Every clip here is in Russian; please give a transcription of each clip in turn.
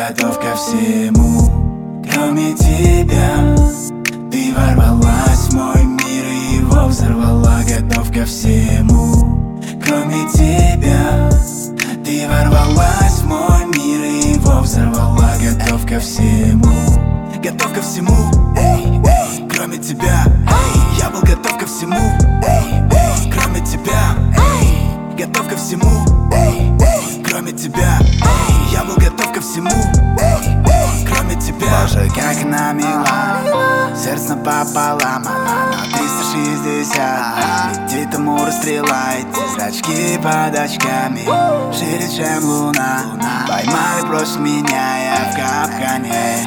готов ко всему, кроме тебя. Ты ворвалась в мой мир и его взорвала. Готов ко всему, кроме тебя. Ты ворвалась в мой мир и его взорвала. Готов ко всему, готов ко всему, кроме тебя. Я был готов ко всему, кроме тебя. Готов ко всему, кроме тебя. Я был готов ко всему, кроме тебя. Боже, как она мила, сердце пополам, она на 360. Летит Амур стрела, эти зрачки под очками шире, чем луна. Поймали, брось меня, я в капкане.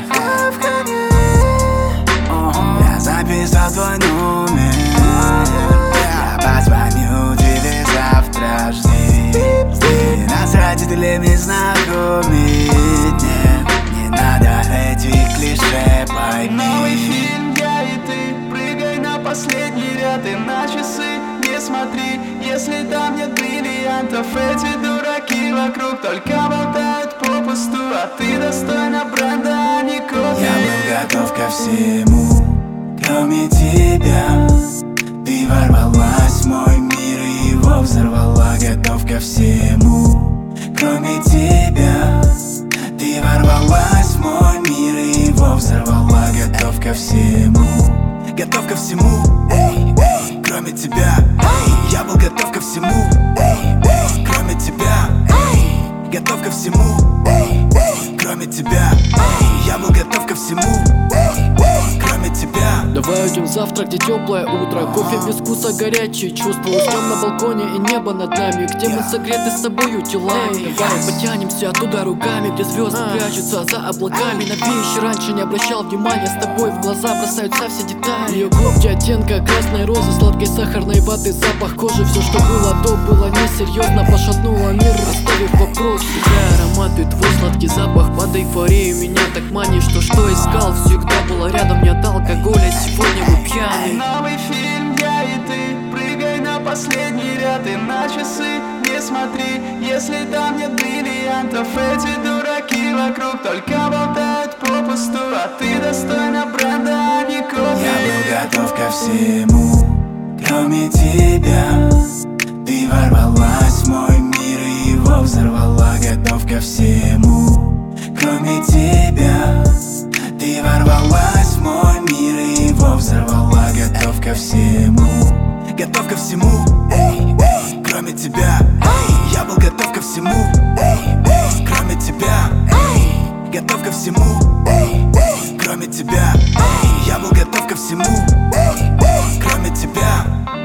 Я записал твой номер, я позвоню тебе завтра, жди. Нас родителями знакомить нет, не надо этих клише, пойми. Новый фильм, я и ты, прыгай на последний ряд и на часы не смотри. Если там нет бриллиантов, эти дураки вокруг только болтают попусту. А ты достойна бренда, а не кофе. Я был готов ко всему, кроме тебя. Ты ворвалась в мой мир и его взорвала. Готов ко всему, кроме тебя. Ты ворвалась в мой мир и его взорвала. Готов ко всему, готов ко всему, кроме тебя. Я был готов ко всему, кроме тебя. Готов ко всему, кроме тебя. Я был готов ко всему, кроме тебя. Давай уйдем завтра, где теплое утро, кофе без вкуса, горячие чувства. Уснем на балконе и небо над нами, где мы согреты с собою телами. Давай потянемся оттуда руками, где звезды прячутся за облаками. На вещи раньше не обращал внимания, с тобой в глаза бросаются все детали. Ее губки оттенка красной розы, сладкой сахарной ваты, запах кожи. Все, что было до, было несерьезно, пошатнуло мир, расставив вопросы. Аромат и твой сладкий запах под эйфорию меня так манит, что искал, всегда было рядом, нет алкоголя, сегодня мы пьяны. Новый фильм, я и ты, прыгай на последний ряд и на часы не смотри. Если там нет бриллиантов, эти дураки вокруг только болтают попусту. А ты достойна бренда, а не кофе. Я был готов ко всему, кроме тебя. Ты ворвалась в мой мир и его взорвала. Готов ко всему, кроме тебя. Ты ворвалась в мой мир и его взорвала. Готов ко всему, готов ко всему, кроме тебя. Я был готов ко всему, кроме тебя. Готов ко всему, кроме тебя. Я был готов ко всему, кроме тебя.